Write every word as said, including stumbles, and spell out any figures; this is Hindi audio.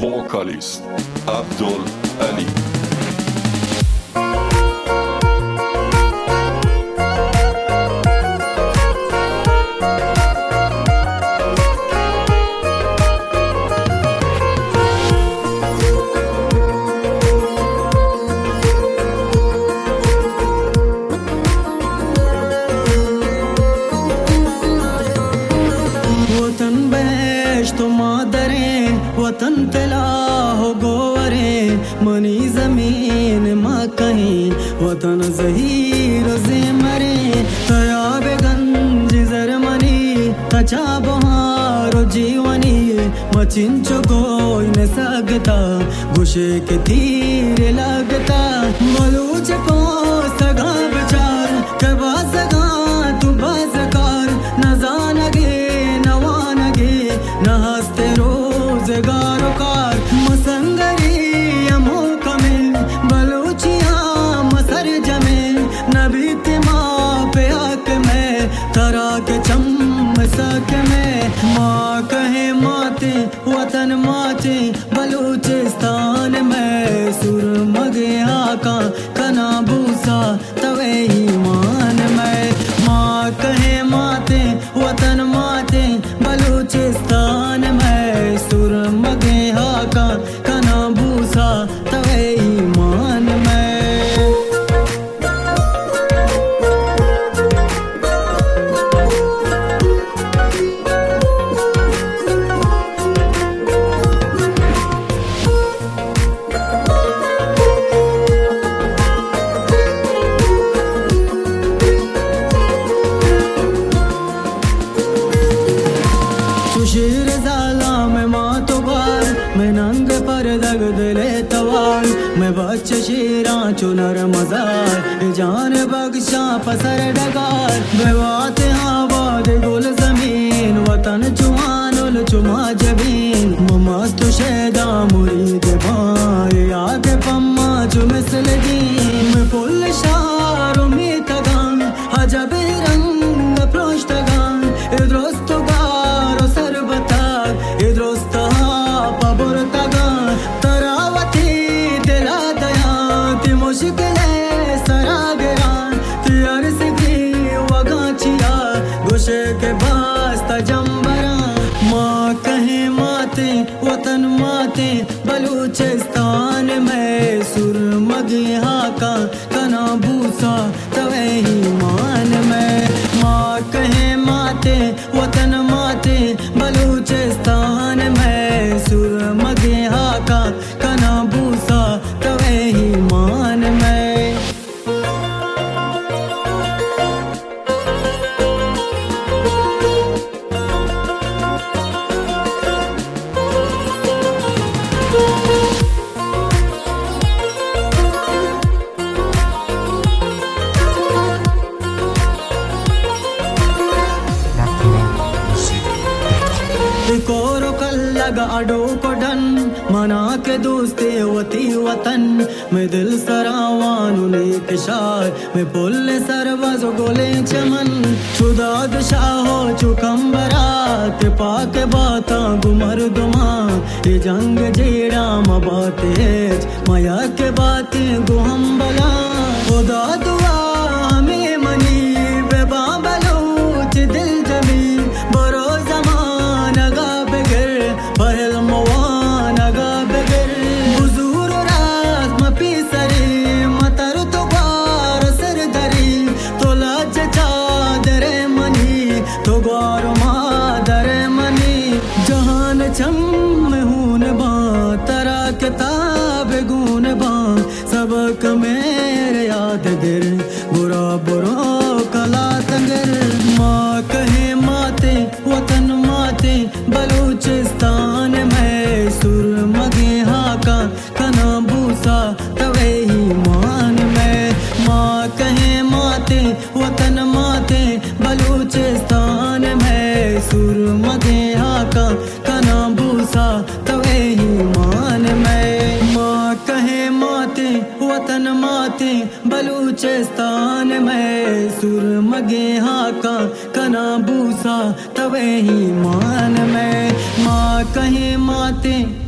vocalist Abdul Ali. वतन तला हो गोवरे मनी जमीन मा कहीं वतन जहीर से मरे तयाब गंज जरमनी तचा बहारो जीवनी मचिंचो कोई न सकता गुशे के तीर लगता बलूच को सगा बचार कबा सगा तू बाजकार न जानगे नवानगे न हंसते रोजगारों कार मसंगरी अमो कमिल बलूचिया मसर जमे नबी तिमा पे आक में तरा के चम सक में माँ कहे माते वतन माते बलूचिस्तान में सुर मगे आका कना भूसा तवे ईमान में माँ कहे माते वतन माते बलूचिस्तान में सुर मगे आका कना भूसा तवे ईमान में। शेर जाला में माँ तो बार मैं नंग पर दग दिले तवार मैं बच्चे शेरा चुनर मजार जान बख्शा पसर डगार बेवात आबाद गुल जमीन वतन चुआनुल चुमा जबीन मस्त शेदा मुरीद भाई आगे पम्मा चुमिसल दी मैं पुल शार में तगान हजब रंग प्रोष्टगान इद्रोस्त के वास्ता जम्बरा माँ कहे माते वतन माते बलूचिस्तान में सुर मगे हाका कना भूसा तवे ईमान में माँ कहे माते वतन माते बलूचिस्तान में सुर मगे हाका कना भूसा तवे ईमान में। कोरो कल्लग अडो को डन मना के दोस्ते वती वतन में दिल सरावानु नेक शार में पुल सरवज गोले चमन चुदाद शाहो चुकम्बरा ते पाक बाता गुमर दुमा ये जंग जेड़ा मबाते माया के बातें गुहम्बला खुदा दुआ हमें मनी बेबा बलूच दिल जमी बरो पहल मवान गा बगर बुजुर रात मपी सरी मतर तो बार सर धरी तो लाज चादरे मनी तो गौर मादरे मनी जहान चम हून बा तरा किताब गुन बा सबक मेरे याद गिर बुरा बुरा कला तंगर माँ कहे माते वतन माते बलूचिस्तान में सुर मगे हाका कना भूसा तवे ईमान में माँ कहे माते वतन माते बलूचिस्तान में सुर मगे हाका कना भूसा तवे ईमान में माँ कहे माते वतन माते बलूचिस्तान में सुर मगे हाका कना भूसा तवे ईमान में माँ कहे माते